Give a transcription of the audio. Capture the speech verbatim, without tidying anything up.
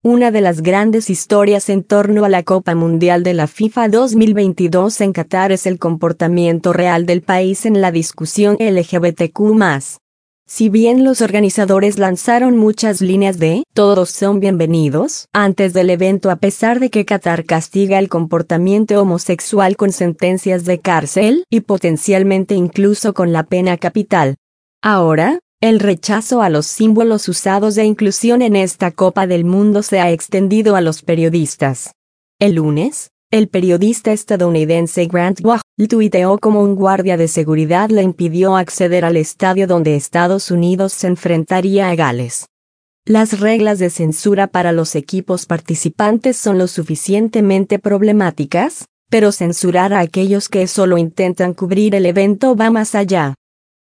Una de las grandes historias en torno a la Copa Mundial de la FIFA dos mil veintidós en Qatar es el comportamiento real del país en la discusión L G B T Q más. Si bien los organizadores lanzaron muchas líneas de "todos son bienvenidos" antes del evento, a pesar de que Qatar castiga el comportamiento homosexual con sentencias de cárcel y potencialmente incluso con la pena capital. Ahora, el rechazo a los símbolos usados de inclusión en esta Copa del Mundo se ha extendido a los periodistas. El lunes, el periodista estadounidense Grant Wahl tuiteó cómo un guardia de seguridad le impidió acceder al estadio donde Estados Unidos se enfrentaría a Gales. Las reglas de censura para los equipos participantes son lo suficientemente problemáticas, pero censurar a aquellos que solo intentan cubrir el evento va más allá.